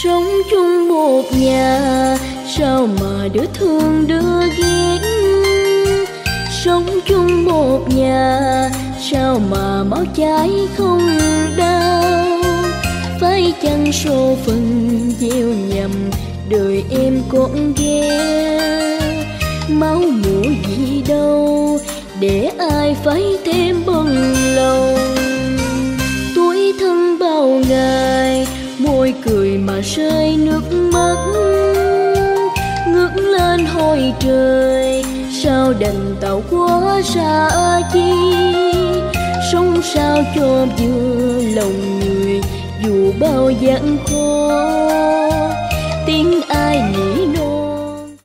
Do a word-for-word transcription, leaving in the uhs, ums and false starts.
Sống chung một nhà sao mà đứa thương đứa ghét, sống chung một nhà sao mà máu cháy không đau. Phải chăng số phận gieo nhầm đời em con ghé, máu mủ gì đâu để ai phải thêm bận lòng. Tuổi thân bao ngày môi cười mà rơi nước mắt, ngước lên hỏi trời sao đành tạo quá xa chi. Sống sao cho vừa lòng người dù bao gian khó,